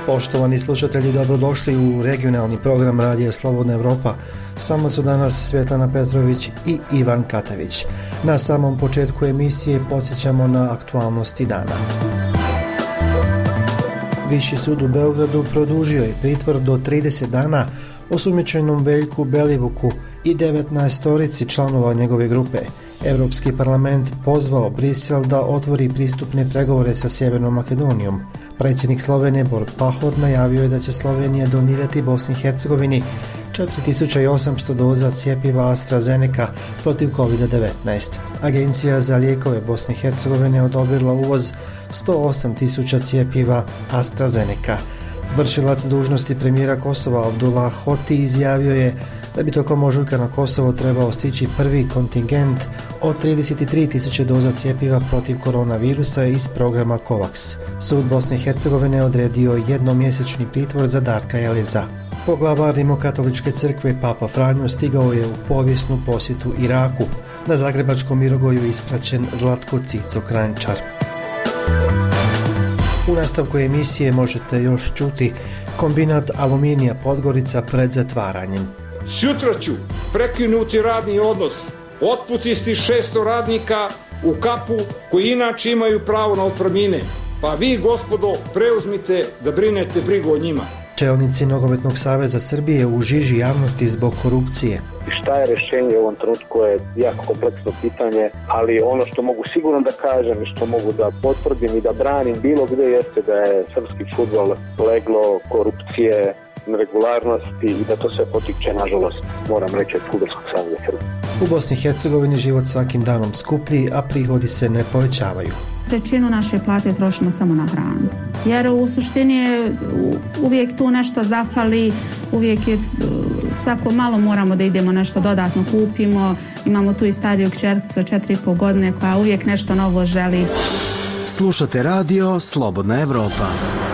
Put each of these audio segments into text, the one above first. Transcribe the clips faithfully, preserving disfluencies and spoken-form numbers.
Poštovani slušatelji, dobrodošli u regionalni program Radija Slobodna Evropa. S vama su danas Svetlana Petrović i Ivan Katavić. Na samom početku emisije podsjećamo na aktualnosti dana. Viši sud u Beogradu produžio je pritvor do trideset dana osumnjičenom Veljku Belivuku i devetnaestorici članova njegove grupe. Evropski parlament pozvao Brisel da otvori pristupne pregovore sa Sjevernom Makedonijom. Predsjednik Slovenije Borut Pahor najavio je da će Slovenija donirati Bosni i Hercegovini četiri tisuće osamsto doza cjepiva AstraZeneca protiv kovid devetnaest. Agencija za lijekove Bosne i Hercegovine odobrila uvoz sto osam tisuća cjepiva AstraZeneca. Vršilac dužnosti premijera Kosova Abdullah Hoti izjavio je da bi tokom ožujka na Kosovo trebao stići prvi kontingent od trideset tri tisuće doza cjepiva protiv koronavirusa iz programa COVAX. Sud Bosne i Hercegovine odredio jednomjesečni pritvor za Darka Eliza. Poglavar Rimokatoličke crkve Papa Franjo stigao je u povijesnu posjetu Iraku. Na zagrebačkom Mirogoju ispraćen Zlatko Cico Kranjčar. U nastavku emisije možete još čuti kombinat Aluminija Podgorica pred zatvaranjem. Sutra ću prekinuti radni odnos, otpustiti šesto radnika u kapu koji inače imaju pravo na otpremnine. Pa vi, gospodo, preuzmite da brinete brigu o njima. Čelnici Nogometnog saveza Srbije u žiži javnosti zbog korupcije. Šta je rješenje u ovom trenutku je jako kompleksno pitanje, ali ono što mogu sigurno da kažem i što mogu da potvrdim i da branim bilo gdje jeste da je srpski fudbal leglo korupcije, neregularnosti i da to sve potiče, nažalost, moram reći, od Fudbalskog saveza Srbije. U Bosni i Hercegovini život svakim danom skuplji, a prihodi se ne povećavaju. Trećinu naše plate trošimo samo na hranu. Jer u suštini je uvijek tu nešto zafali, uvijek je svako malo moramo da idemo nešto dodatno kupimo. Imamo tu i stariju kćerkicu od četiri i pol godine koja uvijek nešto novo želi. Slušate radio Slobodna Evropa.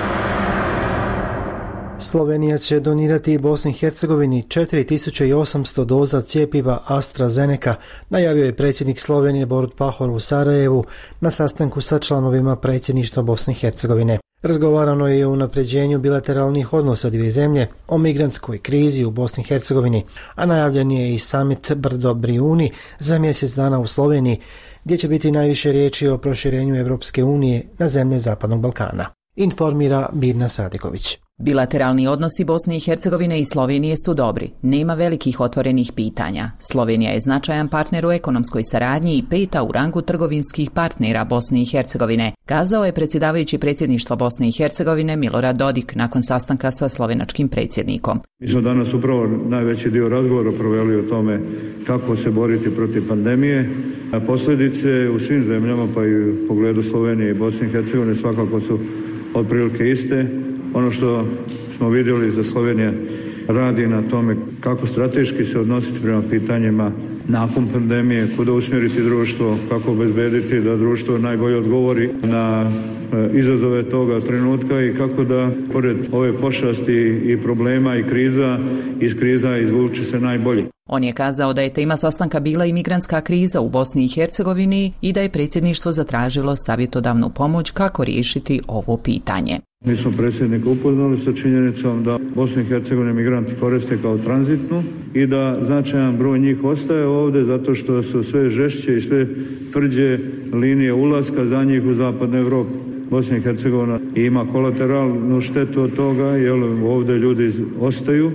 Slovenija će donirati Bosni i Hercegovini četiri tisuće osamsto doza cjepiva AstraZeneca, najavio je predsjednik Slovenije Borut Pahor u Sarajevu na sastanku sa članovima predsjedništva Bosne i Hercegovine. Razgovarano je o unapređenju bilateralnih odnosa dvije zemlje, o migrantskoj krizi u Bosni i Hercegovini, a najavljen je i summit Brdo Brijuni za mjesec dana u Sloveniji, gdje će biti najviše riječi o proširenju Evropske unije na zemlje Zapadnog Balkana. Informira Mirna Sadiković. Bilateralni odnosi Bosne i Hercegovine i Slovenije su dobri. Nema velikih otvorenih pitanja. Slovenija je značajan partner u ekonomskoj saradnji i peta u rangu trgovinskih partnera Bosne i Hercegovine, kazao je predsjedavajući predsjedništva Bosne i Hercegovine Milorad Dodik nakon sastanka sa slovenačkim predsjednikom. Mi smo danas upravo najveći dio razgovora proveli o tome kako se boriti protiv pandemije. A posljedice u svim zemljama, pa i u pogledu Slovenije i Bosne i Hercegovine, svakako su otprilike iste. Ono što smo vidjeli da Slovenija radi na tome kako strateški se odnositi prema pitanjima nakon pandemije, kuda usmjeriti društvo, kako obezbediti da društvo najbolje odgovori na izazove toga trenutka i kako da, pored ove pošasti i problema i kriza, iz kriza izvuče se najbolje. On je kazao da je tema sastanka bila i migrantska kriza u Bosni i Hercegovini i da je predsjedništvo zatražilo savjetodavnu pomoć kako riješiti ovo pitanje. Mi smo predsjednika upoznali sa činjenicom da Bosna i Hercegovina migranti koriste kao tranzitnu i da značajan broj njih ostaje ovdje zato što su sve žešće i sve tvrđe linije ulaska za njih u zapadnu Evropu. Bosna i Hercegovina ima kolateralnu štetu od toga jer ovdje ljudi ostaju,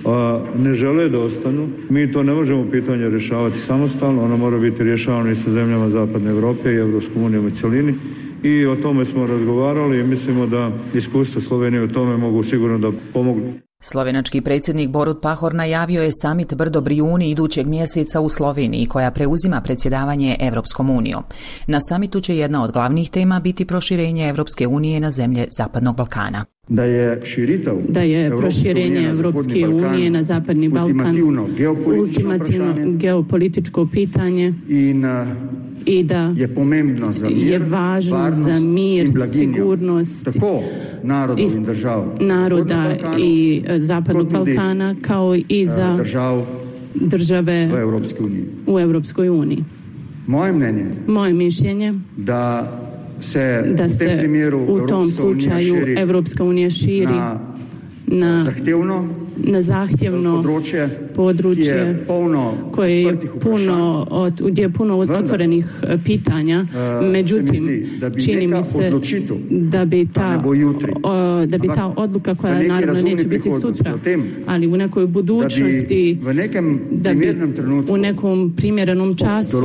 a ne žele da ostanu. Mi to ne možemo pitanje rješavati samostalno, ono mora biti rješavano i sa zemljama zapadne Evrope i Evropskom unijom u cjelini. I o tome smo razgovarali i mislimo da iskustva Slovenije u tome mogu sigurno da pomognu. Slovenački predsjednik Borut Pahor najavio je summit Brdo Brijuni idućeg mjeseca u Sloveniji koja preuzima predsjedavanje Evropskom unijom. Na summitu će jedna od glavnih tema biti proširenje Evropske unije na zemlje Zapadnog Balkana. Da je širitev da je proširenje Evropske unije na Zapadni Balkan ultimativno geopolitično, geopolitičko pitanje in, i da je pomembno za mir, je važno za mir, sigurnost tako narodov in držav naroda i Zapadnog Balkana kao i za držav države u Evropskoj uniji. U Evropskoj uniji. Moje mnenje, moje mišljenje da se, da se primjeru, u tom slučaju Evropska unija širi na, na zahtevno, na zahtjevno područje, područje je polno koje je puno, od, gdje je puno otvorenih pitanja, međutim čini mi se da bi ta, o, da bi ta odluka koja naravno neće biti sutra, ali u nekoj budućnosti, da bi u nekom primjerenom času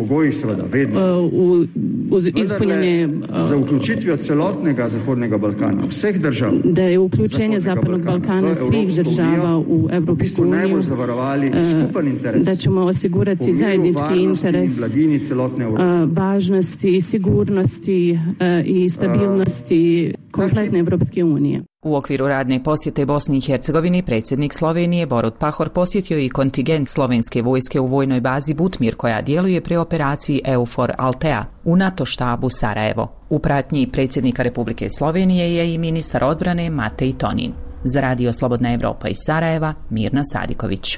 u, uz ispunjenje za uključitvijo celotnega Zahodnega Balkana, vseh držav, da je uključenje Zapadnog Balkana svih država u Evropsku uniju, da ćemo osigurati zajednički interes važnosti, sigurnosti i stabilnosti kompletne Evropske unije. U okviru radne posjete Bosni i Hercegovini predsjednik Slovenije Borut Pahor posjetio i kontingent slovenske vojske u vojnoj bazi Butmir koja djeluje pri operaciji EUFOR Altea u NATO štabu Sarajevo. U pratnji predsjednika Republike Slovenije je i ministar odbrane Matej Tonin. Za Radio Slobodna Evropa iz Sarajeva, Mirna Sadiković.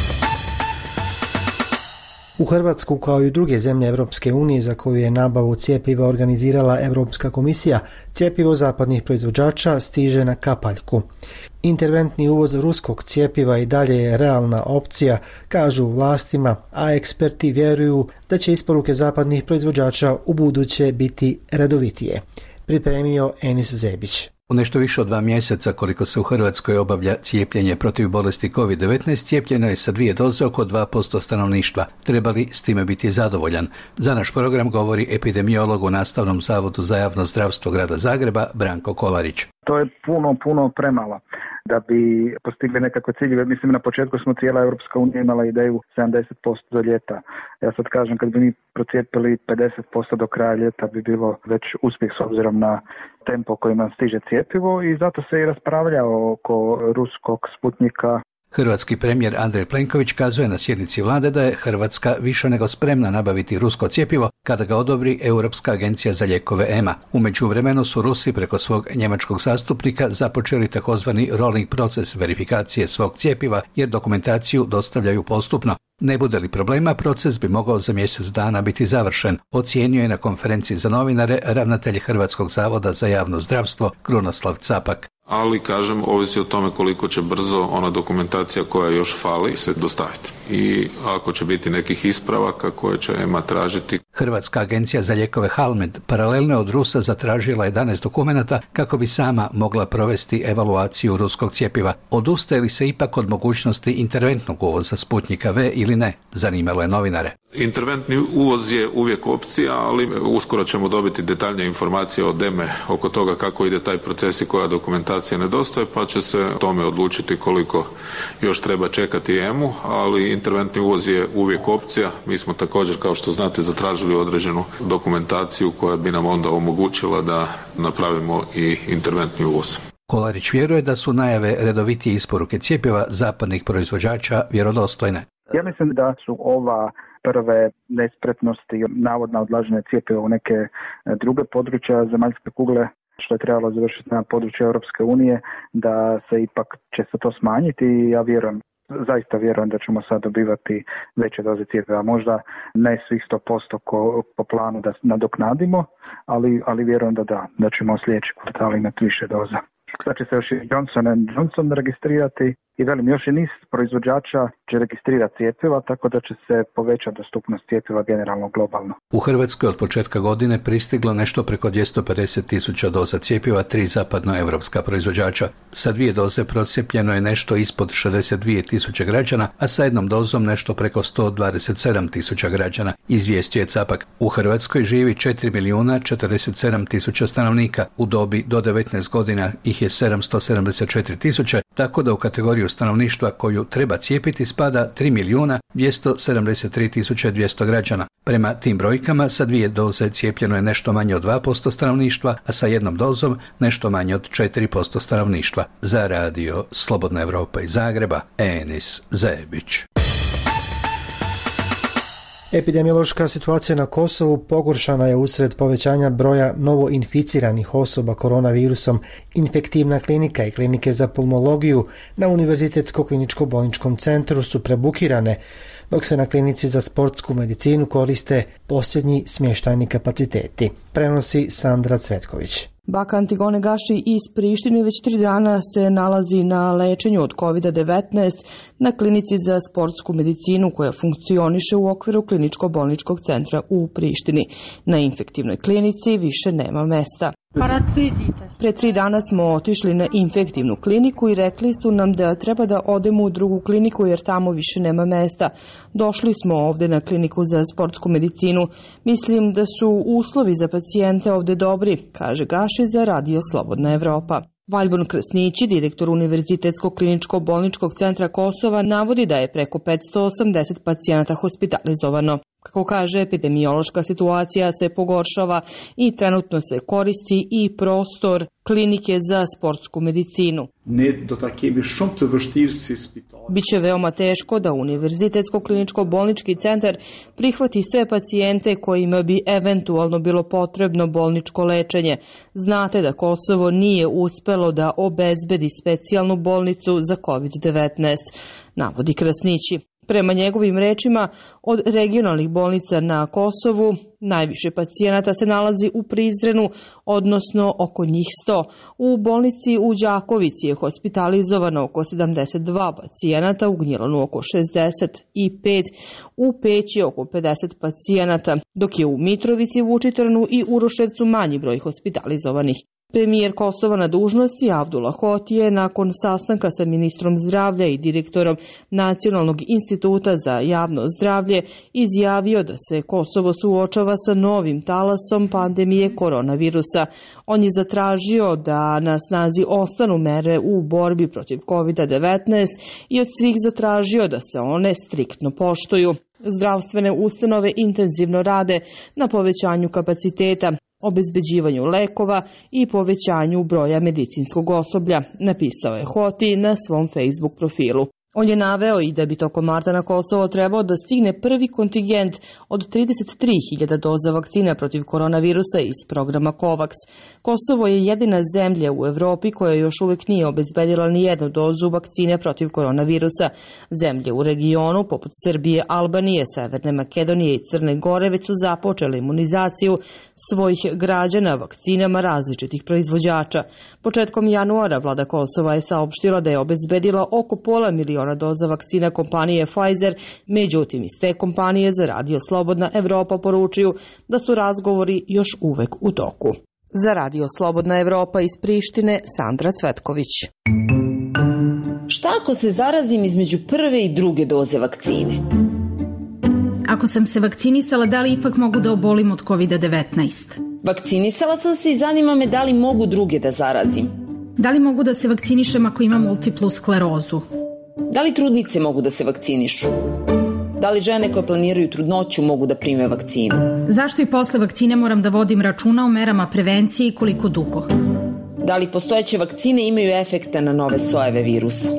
U Hrvatsku, kao i u druge zemlje Europske unije za koju je nabavu cjepiva organizirala Europska komisija, cjepivo zapadnih proizvođača stiže na kapaljku. Interventni uvoz ruskog cjepiva i dalje je realna opcija, kažu u vlastima, a eksperti vjeruju da će isporuke zapadnih proizvođača u buduće biti redovitije. Pripremio Enis Zebić. U nešto više od dva mjeseca koliko se u Hrvatskoj obavlja cijepljenje protiv bolesti kovid devetnaest, cijepljeno je sa dvije doze oko dva posto stanovništva. Treba li s time biti zadovoljan? Za naš program govori epidemiolog u Nastavnom zavodu za javno zdravstvo grada Zagreba, Branko Kolarić. To je puno, puno premalo da bi postigli nekakve ciljeve. Mislim, na početku smo cijela Europska unija imala ideju sedamdeset posto do ljeta. Ja sad kažem, kad bi mi procijepili pedeset posto do kraja ljeta bi bilo već uspjeh s obzirom na tempo kojima stiže cjepivo i zato se i raspravlja oko ruskog Sputnika. Hrvatski premijer Andrej Plenković kazuje na sjednici vlade da je Hrvatska više nego spremna nabaviti rusko cjepivo kada ga odobri Europska agencija za lijekove E M A. U međuvremenu su Rusi preko svog njemačkog zastupnika započeli takozvani rolling proces verifikacije svog cjepiva jer dokumentaciju dostavljaju postupno. Ne bude li problema, proces bi mogao za mjesec dana biti završen, ocijenio je na konferenciji za novinare ravnatelj Hrvatskog zavoda za javno zdravstvo Krunoslav Capak. Ali, kažem, ovisi o tome koliko će brzo ona dokumentacija koja još fali se dostaviti. I ako će biti nekih ispravaka koje će E M A tražiti. Hrvatska agencija za lijekove Halmed paralelno je od Rusa zatražila jedanaest dokumenata kako bi sama mogla provesti evaluaciju ruskog cjepiva. Odustaje li se ipak od mogućnosti interventnog uvoza Sputnika V ili ne? Zanimalo je novinare. Interventni uvoz je uvijek opcija, ali uskoro ćemo dobiti detaljnije informacije od E M E oko toga kako ide taj proces i koja dokumentacija nedostaje, pa će se o tome odlučiti koliko još treba čekati E M U, ali interventni uvoz je uvijek opcija. Mi smo također, kao što znate, zatražili određenu dokumentaciju koja bi nam onda omogućila da napravimo i interventni uvoz. Kolarić vjeruje da su najave redovitije isporuke cjepiva zapadnih proizvođača vjerodostojne. Ja mislim da su ova prve nespretnosti, navodna odlaženja cjepiva u neke druge područja zemaljske kugle, što je trebalo završiti na području Europske unije, da se ipak će se to smanjiti i ja vjerujem, zaista vjerujem da ćemo sad dobivati veće doze cjepiva. Možda ne svih sto posto ko, po planu da nadoknadimo, ali, ali vjerujem da da, da ćemo sljedeći kvartal imati više doza. Sad će se još i Johnson and Johnson registrirati i velim, još i niz proizvođača će registrirati cjepiva, tako da će se povećati dostupnost cjepiva generalno globalno. U Hrvatskoj od početka godine pristiglo nešto preko dvjesto pedeset tisuća doza cjepiva, tri zapadnoevropska proizvođača. Sa dvije doze procijepljeno je nešto ispod šezdeset dvije tisuće građana, a sa jednom dozom nešto preko sto dvadeset sedam tisuća građana, izvijestio je Capak. U Hrvatskoj živi četiri milijuna četrdeset sedam tisuća stanovnika, u dobi do devetnaest godina ih je sedamsto sedamdeset četiri tisuće, tako da u kategoriju stanovništva koju treba cijepiti spada tri milijuna dvjesto sedamdeset tri tisuće dvjesto građana. Prema tim brojkama sa dvije doze cijepljeno je nešto manje od dva posto stanovništva, a sa jednom dozom nešto manje od četiri posto stanovništva. Za Radio Slobodna Evropa iz Zagreba, Enis Zebić. Epidemiološka situacija na Kosovu pogoršana je usred povećanja broja novoinficiranih osoba koronavirusom. Infektivna klinika i klinike za pulmologiju na Univerzitetsko-kliničko-bolničkom centru su prebukirane, dok se na klinici za sportsku medicinu koriste posljednji smještajni kapaciteti, prenosi Sandra Cvetković. Baka Antigone Gaši iz Prištine već tri dana se nalazi na lečenju od kovid devetnaest na klinici za sportsku medicinu koja funkcioniše u okviru kliničko-bolničkog centra u Prištini. Na infektivnoj klinici više nema mesta. Pre tri dana smo otišli na infektivnu kliniku i rekli su nam da treba da odemo u drugu kliniku jer tamo više nema mesta. Došli smo ovde na kliniku za sportsku medicinu. Mislim da su uslovi za pacijente ovde dobri, kaže Gaši za Radio Slobodna Evropa. Valjbon Krasnići, direktor Univerzitetskog kliničko-bolničkog centra Kosova, navodi da je preko petsto osamdeset pacijenata hospitalizovano. Kako kaže, epidemiološka situacija se pogoršava i trenutno se koristi i prostor klinike za sportsku medicinu. Biće veoma teško da Univerzitetsko kliničko-bolnički centar prihvati sve pacijente kojima bi eventualno bilo potrebno bolničko lečenje. Znate da Kosovo nije uspelo da obezbedi specijalnu bolnicu za kovid devetnaest, navodi Krasnići. Prema njegovim rečima, od regionalnih bolnica na Kosovu najviše pacijenata se nalazi u Prizrenu, odnosno oko njih sto. U bolnici u Đakovici je hospitalizovano oko sedamdeset dva pacijenata, u Gnjilanu oko šezdeset pet, u Peći oko pedeset pacijenata, dok je u Mitrovici, Vučitrnu i Uroševcu manji broj hospitalizovanih. Premijer Kosova na dužnosti Avdula Hoti je nakon sastanka sa ministrom zdravlja i direktorom Nacionalnog instituta za javno zdravlje izjavio da se Kosovo suočava sa novim talasom pandemije koronavirusa. On je zatražio da na snazi ostanu mere u borbi protiv kovid devetnaest i od svih zatražio da se one striktno poštuju. Zdravstvene ustanove intenzivno rade na povećanju kapaciteta, obezbeđivanju lekova i povećanju broja medicinskog osoblja, napisao je Hoti na svom Facebook profilu. On je naveo i da bi tokom marta na Kosovo trebao da stigne prvi kontingent od trideset tri hiljade doza vakcina protiv koronavirusa iz programa COVAX. Kosovo je jedina zemlja u Evropi koja još uvijek nije obezbedila ni jednu dozu vakcine protiv koronavirusa. Zemlje u regionu, poput Srbije, Albanije, Severne Makedonije i Crne Gore, već su započele imunizaciju svojih građana vakcinama različitih proizvođača. Početkom januara vlada Kosova je saopštila da je obezbedila oko pola miliona doza vakcina kompanije Pfizer, međutim iz te kompanije za Radio Slobodna Evropa poručuju da su razgovori još uvek u toku. Za Radio Slobodna Evropa iz Prištine, Sandra Cvetković. Šta ako se zarazim između prve i druge doze vakcine? Ako sam se vakcinisala, da li ipak mogu da obolim od kovid devetnaest? Vakcinisala sam se i zanima me da li mogu druge da zarazim. Da li mogu da se vakcinišem ako imam multiplu sklerozu? Da li trudnice mogu da se vakcinišu? Da li žene koje planiraju trudnoću mogu da prime vakcinu? Zašto i posle vakcine moram da vodim računa o merama prevencije i koliko dugo? Da li postojeće vakcine imaju efekta na nove sojeve virusa?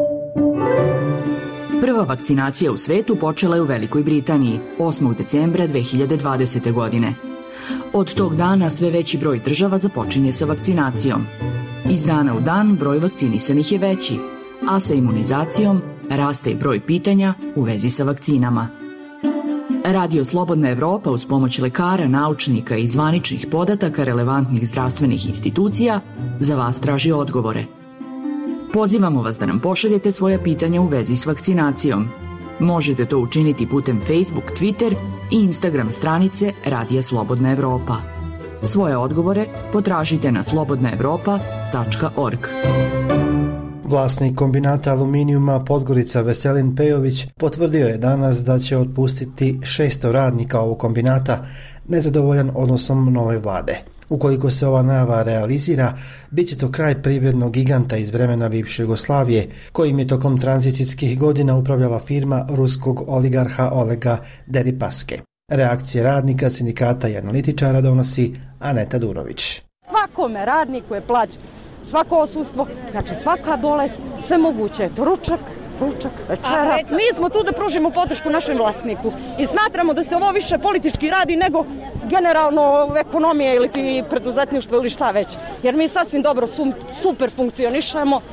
Prva vakcinacija u svetu počela je u Velikoj Britaniji osmog decembra dve hiljade dvadesete. godine. Od tog dana sve veći broj država započinje sa vakcinacijom. Iz dana u dan broj vakcinisanih je veći, a sa imunizacijom raste i broj pitanja u vezi sa vakcinama. Radio Slobodna Evropa uz pomoć lekara, naučnika i zvaničnih podataka relevantnih zdravstvenih institucija za vas traži odgovore. Pozivamo vas da nam pošaljete svoja pitanja u vezi s vakcinacijom. Možete to učiniti putem Facebook, Twitter i Instagram stranice Radija Slobodna Evropa. Svoje odgovore potražite na slobodna evropa tačka org. Vlasnik kombinata aluminijuma Podgorica Veselin Pejović potvrdio je danas da će otpustiti šesto radnika ovog kombinata, nezadovoljan odnosom nove vlade. Ukoliko se ova najava realizira, bit će to kraj privrednog giganta iz vremena bivše Jugoslavije, kojim je tokom tranzicijskih godina upravljala firma ruskog oligarha Olega Deripaske. Reakcije radnika, sindikata i analitičara donosi Aneta Durović. Svakome radniku je plaćen svako osustvo, znači svaka bolest, sve moguće, doručak, ručak, večera. Mi smo tu da pružimo podršku našem vlasniku i smatramo da se ovo više politički radi nego generalno ekonomije ili ti preduzetništvo ili šta već. Jer mi sasvim dobro super funkcionišemo,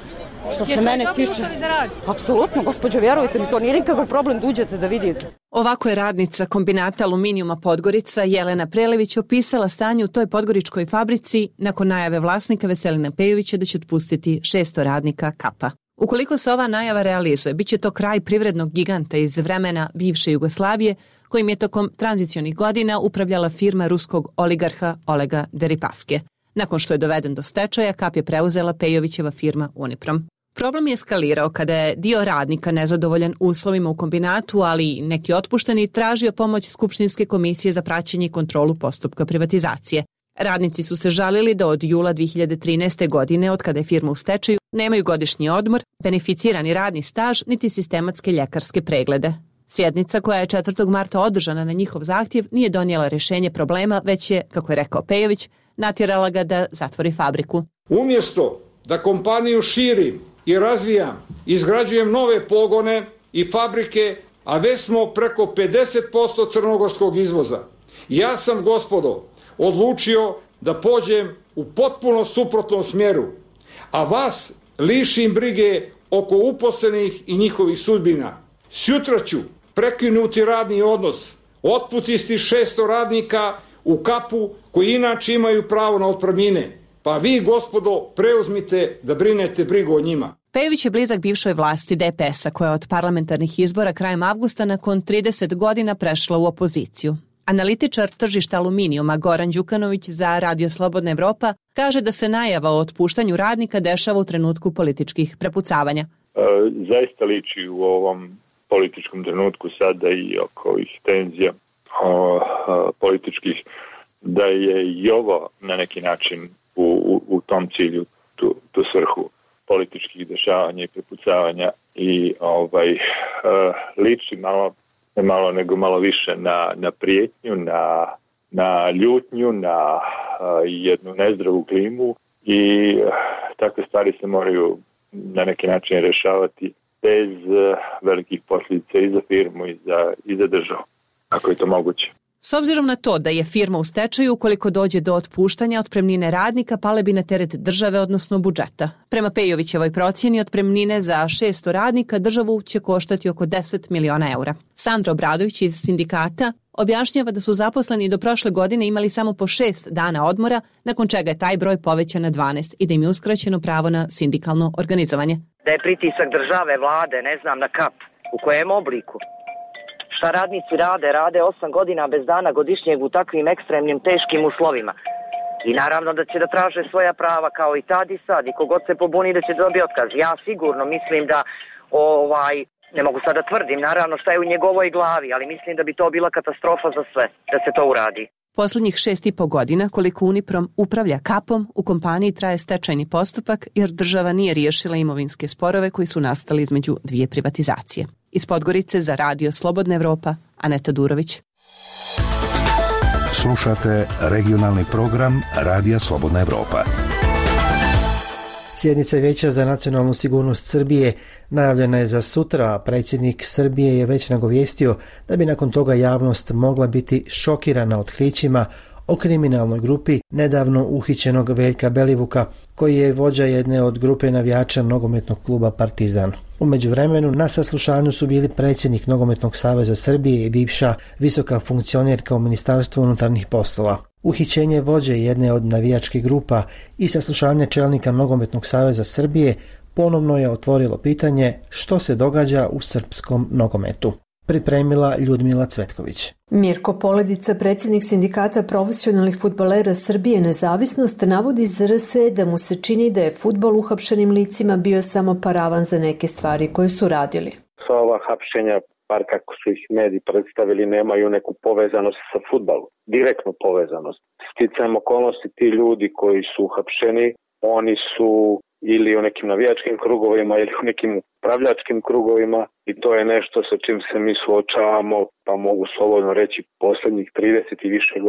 Što se mene tiče, apsolutno, gospođo, vjerujte mi, to nije nikakav problem da uđete da vidite. Ovako je radnica kombinata aluminijuma Podgorica Jelena Prelević opisala stanje u toj podgoričkoj fabrici nakon najave vlasnika Veselina Pejovića da će otpustiti šesto radnika Kapa. Ukoliko se ova najava realizuje, bit će to kraj privrednog giganta iz vremena bivše Jugoslavije, kojim je tokom tranzicionih godina upravljala firma ruskog oligarha Olega Deripavske. Nakon što je doveden do stečaja, Kap je preuzela Pejovićeva firma Uniprom. Problem je eskalirao kada je dio radnika nezadovoljan uslovima u kombinatu, ali i neki otpušteni, tražio pomoć Skupštinske komisije za praćenje i kontrolu postupka privatizacije. Radnici su se žalili da od jula dve hiljade trinaeste. godine, od kada je firma u stečaju, nemaju godišnji odmor, beneficirani radni staž, niti sistematske ljekarske preglede. Sjednica koja je četvrtog marta održana na njihov zahtjev nije donijela rješenje problema, već je, kako je rekao Pejović, natjerala ga da zatvori fabriku. Umjesto da kompaniju širim i razvijam, izgrađujem nove pogone i fabrike, a već smo preko pedeset posto crnogorskog izvoza. Ja sam, gospodo, odlučio da pođem u potpuno suprotnom smjeru, a vas lišim brige oko uposlenih i njihovih sudbina. Sutra ću prekinuti radni odnos, otpustiti šesto radnika u Kapu koji inače imaju pravo na otpremnine. Pa vi, gospodo, preuzmite da brinete brigu o njima. Pejović je blizak bivšoj vlasti D P S-a koja je od parlamentarnih izbora krajem avgusta nakon trideset godina prešla u opoziciju. Analitičar tržišta aluminijuma Goran Đukanović za Radio Slobodna Evropa kaže da se najava o otpuštanju radnika dešava u trenutku političkih prepucavanja. E, zaista liči u ovom političkom trenutku sada i oko ovih tenzija o, o, političkih da je i ovo na neki način u, u, u tom cilju, tu, tu svrhu političkih dešavanja i prepucavanja i ovaj e, liči malo ne malo nego malo više na, na prijetnju, na, na ljutnju, na uh, jednu nezdravu klimu i uh, takve stvari se moraju na neki način rješavati bez uh, velikih posljedica i za firmu i za, i za državu, ako je to moguće. S obzirom na to da je firma u stečaju, ukoliko dođe do otpuštanja, otpremnine radnika pale bi na teret države, odnosno budžeta. Prema Pejovićevoj procjeni, otpremnine za šesto radnika državu će koštati oko deset miliona eura. Sandra Obradović iz sindikata objašnjava da su zaposleni do prošle godine imali samo po šest dana odmora, nakon čega je taj broj povećan na dvanaest i da im je uskraćeno pravo na sindikalno organizovanje. Da je pritisak države, vlade, ne znam na Kap, u kojem obliku? Šta radnici rade? Rade osam godina bez dana godišnjeg u takvim ekstremnim, teškim uslovima. I naravno da će da traže svoja prava kao i tad i sad. I kogod se pobuni da će dobiti otkaz. Ja sigurno mislim da, ovaj, ne mogu sad da tvrdim naravno šta je u njegovoj glavi, ali mislim da bi to bila katastrofa za sve, da se to uradi. Poslednjih šest i po godina, koliko Uniprom upravlja Kapom, u kompaniji traje stečajni postupak jer država nije riješila imovinske sporove koji su nastali između dvije privatizacije. Iz Podgorice za Radio Slobodna Evropa, Aneta Durović. Slušate regionalni program Radija Slobodna Evropa. Sjednica Vijeća za nacionalnu sigurnost Srbije najavljena je za sutra, a predsjednik Srbije je već nagovijestio da bi nakon toga javnost mogla biti šokirana otkrićima o kriminalnoj grupi nedavno uhićenog Veljka Belivuka, koji je vođa jedne od grupe navijača nogometnog kluba Partizan. U međuvremenu na saslušanju su bili predsjednik Nogometnog saveza Srbije i bivša visoka funkcionerka u Ministarstvu unutarnjih poslova. Uhićenje vođe jedne od navijačkih grupa i saslušanje čelnika Nogometnog saveza Srbije ponovno je otvorilo pitanje što se događa u srpskom nogometu. Pripremila Ljudmila Cvetković. Mirko Poledica, predsjednik sindikata profesionalnih fudbalera Srbije Nezavisnost, navodi iz R S E da mu se čini da je fudbal uhapšenim licima bio samo paravan za neke stvari koje su radili. Sva ova hapšenja, par kako su ih mediji predstavili, nemaju neku povezanost sa fudbalom, direktnu povezanost. Sticajem okolnosti, ti ljudi koji su uhapšeni, oni su ili u nekim navijačkim krugovima ili u nekim upravljačkim krugovima i to je nešto sa čim se mi suočavamo, pa mogu slobodno reći, posljednjih trideset i više godina.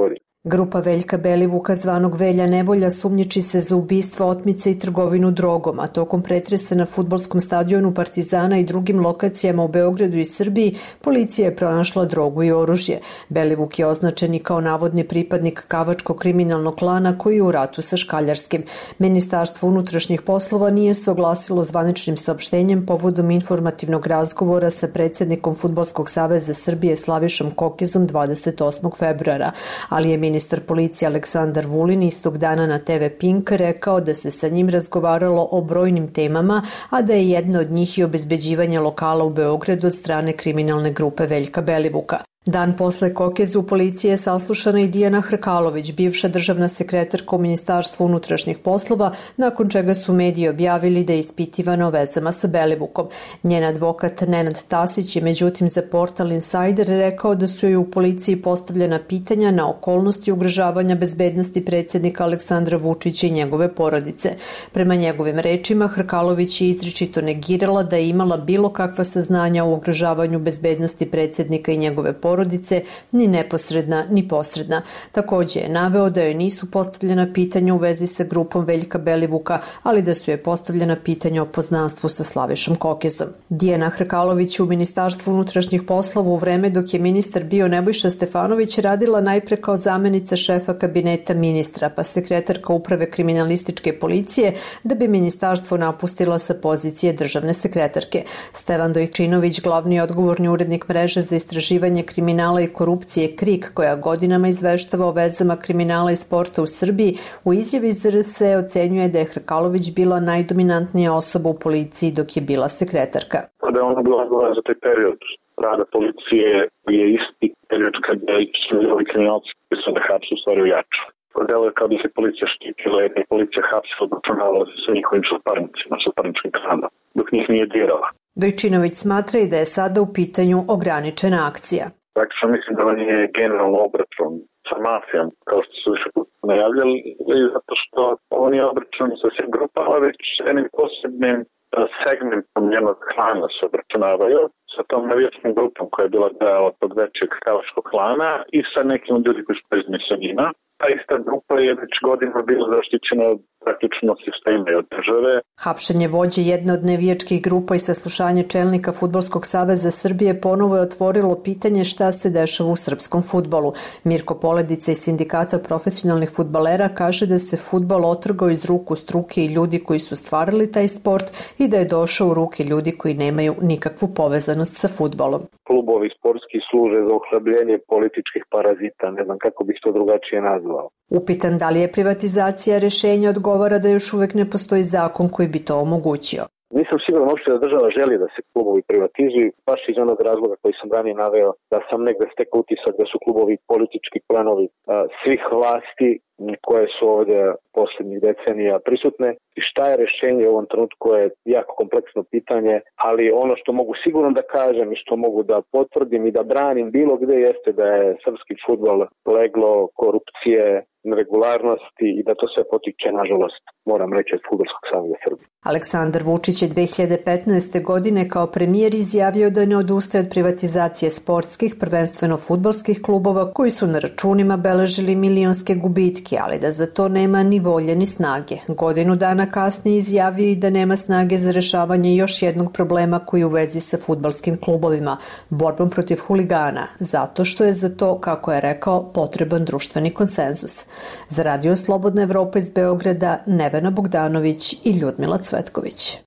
Grupa Veljka Belivuka zvanog Velja Nevolja sumnjiči se za ubistva, otmice i trgovinu drogom, a tokom pretresa na fudbalskom stadionu Partizana i drugim lokacijama u Beogradu i Srbiji policija je pronašla drogu i oružje. Belivuk je označen i kao navodni pripadnik kavačkog kriminalnog klana koji je u ratu sa Škaljarskim. Ministarstvo unutrašnjih poslova nije se oglasilo zvaničnim saopštenjem povodom informativnog razgovora sa predsjednikom Fudbalskog saveza Srbije Slavišom Kokizom dvadeset osmog februara, ali je ministar policije Aleksandar Vulin istog dana na te ve Pink rekao da se sa njim razgovaralo o brojnim temama, a da je jedna od njih i obezbeđivanje lokala u Beogradu od strane kriminalne grupe Veljka Belivuka. Dan posle Kokeze u policiji je saslušana i Dijana Hrkalović, bivša državna sekretarka u Ministarstvu unutrašnjih poslova, nakon čega su mediji objavili da je ispitivana o vezama sa Belivukom. Njen advokat Nenad Tasić je međutim za portal Insider rekao da su joj u policiji postavljena pitanja na okolnosti ugrožavanja bezbednosti predsjednika Aleksandra Vučića i njegove porodice. Prema njegovim rečima, Hrkalović je izričito negirala da je imala bilo kakva saznanja o ugrožavanju bezbednosti predsjednika i njegove porodice, ni neposredna, ni posredna. Također je naveo da joj nisu postavljena pitanja u vezi sa grupom Veljka Belivuka, ali da su joj postavljena pitanja o poznanstvu sa Slavišom Kokezom. Dijana Hrkalović u Ministarstvu unutrašnjih poslova u vreme dok je ministar bio Nebojša Stefanović radila najpre kao zamenica šefa kabineta ministra, pa sekretarka uprave kriminalističke policije, da bi ministarstvo napustila sa pozicije državne sekretarke. Stevan Dojčinović, glavni odgovorni urednik mreže za istraživanje kriminala i korupcije KRIK, koja godinama izveštava o vezama kriminala i sporta u Srbiji, u izjavi Z R S ocenjuje da je Hrkalović bila najdominantnija osoba u policiji dok je bila sekretarka. Da je ona bila odgovorna za taj period rada policije je isti period kada je ovi kriminalci koji su da hapsu u stvari ojaču. Delo je kao da se policija štitila i da je policija hapsila obračunavala sa njihovim suparnicima, suparničkim klanom, dok njih nije dirala. Dojčinović smatra i da je sada u pitanju ograničena akcija. Praktično mislim da on je generalno obračun sa mafijom, kao što su više puta najavljali, zato što on je obračun sa svim grupama, već jednim posebnim segmentom jednog klana se obračunavaju, sa tom navijačkom grupom koja je bila deo od tog većeg kavačkog klana i sa nekim ljudi koji su povezani sa njima. Ta ista grupa je već godinama bila zaštićena od praktično sistema i od države. Hapšenje vođe jedne od nevijačkih grupa i saslušanje čelnika Fudbalskog saveza Srbije ponovo je otvorilo pitanje šta se dešava u srpskom fudbalu. Mirko Poledica iz Sindikata profesionalnih fudbalera kaže da se fudbal otrgao iz ruku struke i ljudi koji su stvarali taj sport i da je došao u ruke ljudi koji nemaju nikakvu povezanost sa fudbalom. Klubovi sportski služe za ohrabljenje političkih parazita, ne znam kako bih to drugačije nazvao. Upitan da li je privatizacija rešenja, odgovara da još uvek ne postoji zakon koji bi to omogućio. Nisam siguran uopšte da država želi da se klubovi privatizuju, baš iz onog razloga koji sam ranije naveo, da sam negde stekao utisak da su klubovi politički planovi a, svih vlasti koje su ovdje posljednjih decenija prisutne. I šta je rešenje u ovom trenutku je jako kompleksno pitanje, ali ono što mogu sigurno da kažem i što mogu da potvrdim i da branim bilo gde jeste da je srpski fudbal leglo korupcije, neregularnosti i da to sve potiče, nažalost, moram reći, od Fudbalskog saveza Srbije. Aleksandar Vučić je dve hiljade petnaeste. godine kao premijer izjavio da ne odustaje od privatizacije sportskih, prvenstveno fudbalskih klubova koji su na računima beležili milionske gubitke, ali da za to nema ni volje ni snage. Godinu dana kasnije izjavio i da nema snage za rešavanje još jednog problema koji je u vezi sa fudbalskim klubovima, borbom protiv huligana, zato što je za to, kako je rekao, potreban društveni konsenzus. Za Radio Slobodna Evropa iz Beograda, Nevena Bogdanović i Ljudmila Cvetković.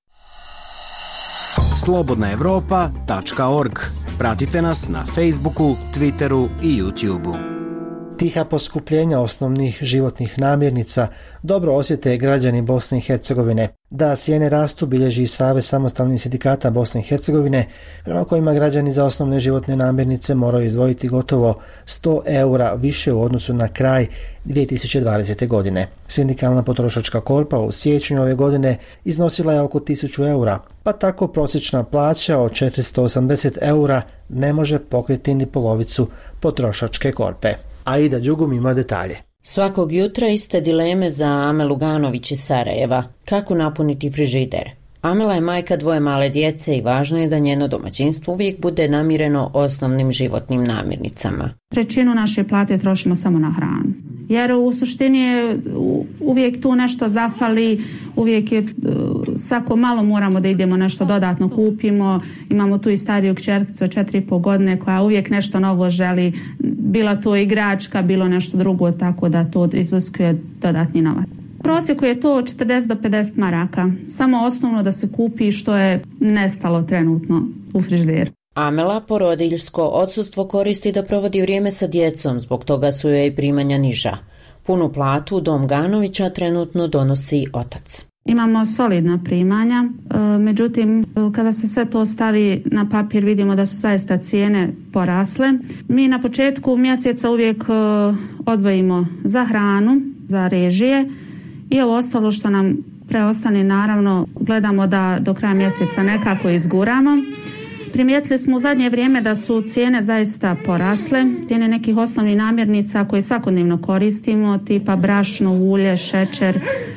slobodna evropa tačka org. Pratite nas na Facebooku, Twitteru i YouTubeu. Tiha poskupljenja osnovnih životnih namirnica dobro osjete građani Bosne i Hercegovine. Da cijene rastu bilježi Savez samostalnih sindikata Bosne i Hercegovine, prema kojima građani za osnovne životne namirnice moraju izdvojiti gotovo sto eura više u odnosu na kraj dvije tisuće dvadesete. godine. Sindikalna potrošačka korpa u siječnju ove godine iznosila je oko tisuću eura, pa tako prosječna plaća od četiristo osamdeset eura ne može pokriti ni polovicu potrošačke korpe. Aida Đugum ima detalje. Svakog jutra iste dileme za Amelu Ganović iz Sarajeva. Kako napuniti frižider? Amela je majka dvoje male djece i važno je da njeno domaćinstvo uvijek bude namireno osnovnim životnim namirnicama. Trećinu naše plate trošimo samo na hranu. Jer u suštini je uvijek tu nešto zafali, uvijek je svako malo moramo da idemo nešto dodatno kupimo. Imamo tu i stariju kćerkicu od četiri i pol godine koja uvijek nešto novo želi, bila to igračka, bilo nešto drugo, tako da to iziskuje dodatni novac. U prosjeku je to četrdeset do pedeset maraka, samo osnovno da se kupi što je nestalo trenutno u frižideru. Amela porodiljsko odsustvo koristi da provodi vrijeme sa djecom, zbog toga su joj primanja niža. Punu platu dom Ganovića trenutno donosi otac. Imamo solidna primanja, međutim kada se sve to stavi na papir vidimo da su zaista cijene porasle. Mi na početku mjeseca uvijek odvojimo za hranu, za režije i ovo ostalo što nam preostane naravno gledamo da do kraja mjeseca nekako izguramo. Primijetili smo u zadnje vrijeme da su cijene zaista porasle, cijene nekih osnovnih namirnica koje svakodnevno koristimo, tipa brašno, ulje, šećer,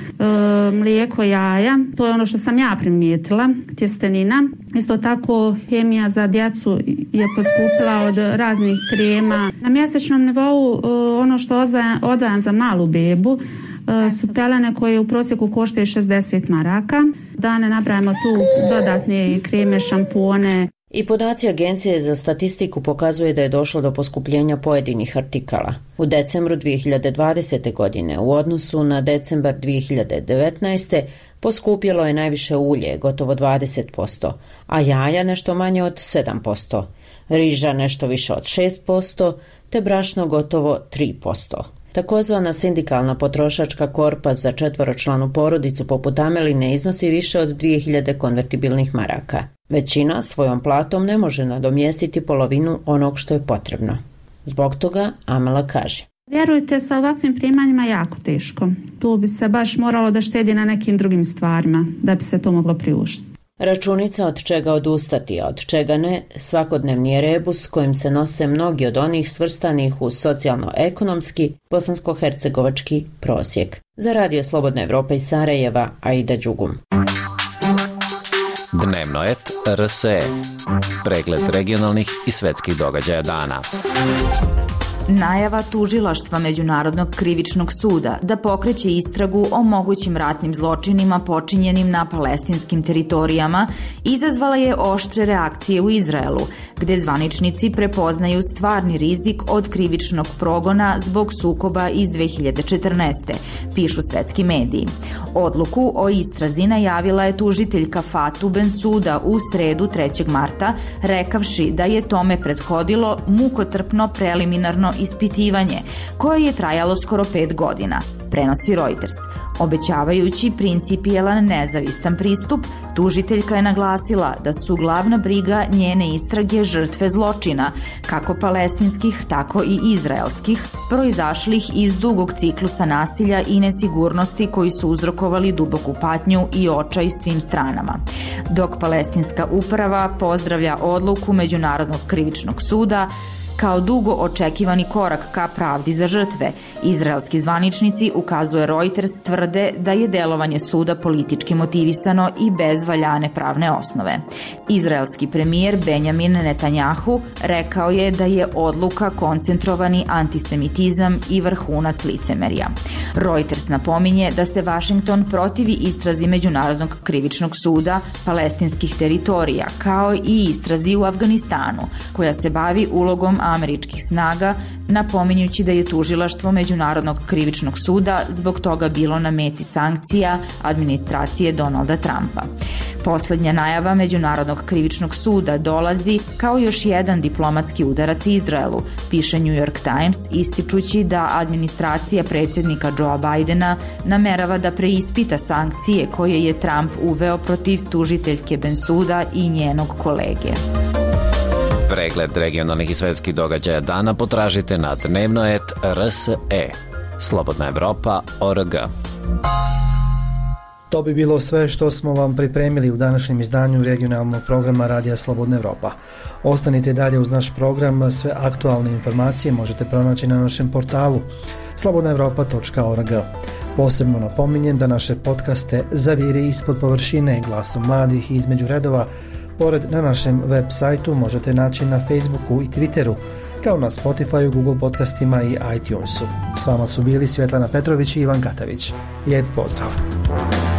e, mlijeko, jaja. To je ono što sam ja primijetila, tjestenina. Isto tako hemija za djecu je poskupila od raznih krema. Na mjesečnom nivou e, ono što odvajam za malu bebu e, su pelene koje u prosjeku koštaju šezdeset maraka. Da ne nabrajamo tu dodatne kreme, šampone. I podaci Agencije za statistiku pokazuje da je došlo do poskupljenja pojedinih artikala. U decembru dvije hiljade dvadesete. godine u odnosu na decembar dvije hiljade devetnaeste. poskupjelo je najviše ulje, gotovo dvadeset posto, a jaja nešto manje od sedam posto, riža nešto više od šest posto, te brašno gotovo tri posto. Takozvana sindikalna potrošačka korpa za četvoročlanu porodicu poput Ameline iznosi više od dvije hiljade konvertibilnih maraka. Većina svojom platom ne može nadomjestiti polovinu onog što je potrebno. Zbog toga Amela kaže: Vjerujte, sa ovakvim primanjima jako teško. Tu bi se baš moralo da štedi na nekim drugim stvarima da bi se to moglo priuštiti. Računica od čega odustati, a od čega ne, svakodnevni je rebus kojim se nose mnogi od onih svrstanih u socijalno-ekonomski bosansko-hercegovački prosjek. Za Radio Slobodna Evropa iz Sarajeva, Aida Đugum. Dnevnoet R S E. Pregled regionalnih i svetskih događaja dana. Najava tužilaštva Međunarodnog krivičnog suda da pokreće istragu o mogućim ratnim zločinima počinjenim na palestinskim teritorijama izazvala je oštre reakcije u Izraelu, gde zvaničnici prepoznaju stvarni rizik od krivičnog progona zbog sukoba iz dve hiljade četrnaeste. pišu svetski mediji. Odluku o istrazi najavila je tužiteljka Fatou Bensouda u sredu trećeg marta, rekavši da je tome prethodilo mukotrpno preliminarno ispitivanje, koje je trajalo skoro pet godina, prenosi Reuters. Obećavajući principijelan nezavistan pristup, tužiteljka je naglasila da su glavna briga njene istrage žrtve zločina, kako palestinskih, tako i izraelskih, proizašlih iz dugog ciklusa nasilja i nesigurnosti koji su uzrokovali duboku patnju i očaj svim stranama. Dok palestinska uprava pozdravlja odluku Međunarodnog krivičnog suda kao dugo očekivani korak ka pravdi za žrtve, izraelski zvaničnici, ukazuje Reuters, tvrde da je delovanje suda politički motivisano i bez valjane pravne osnove. Izraelski premijer Benjamin Netanjahu rekao je da je odluka koncentrovani antisemitizam i vrhunac licemerja. Reuters napominje da se Washington protivi istrazi Međunarodnog krivičnog suda palestinskih teritorija, kao i istrazi u Afganistanu, koja se bavi ulogom američkih snaga, napominjući da je tužilaštvo Međunarodnog krivičnog suda zbog toga bilo na meti sankcija administracije Donalda Trumpa. Poslednja najava Međunarodnog krivičnog suda dolazi kao još jedan diplomatski udarac Izraelu, piše New York Times, ističući da administracija predsjednika Joea Bidena namerava da preispita sankcije koje je Trump uveo protiv tužiteljke Bensouda i njenog kolege. Pregled regionalnih i svetskih događaja dana potražite na dnevnoet R S E. Slobodna Evropa O R G. To bi bilo sve što smo vam pripremili u današnjem izdanju regionalnog programa Radija Slobodna Evropa. Ostanite dalje uz naš program, sve aktualne informacije možete pronaći na našem portalu slobodna evropa točka org. Posebno napominjem da naše podcaste Zaviri ispod površine, Glasom mladih i Između redova, pored na našem web sajtu možete naći na Facebooku i Twitteru, kao na Spotify, Google podcastima i iTunesu. S vama su bili Svjetlana Petrović i Ivan Katavić. Lijep pozdrav!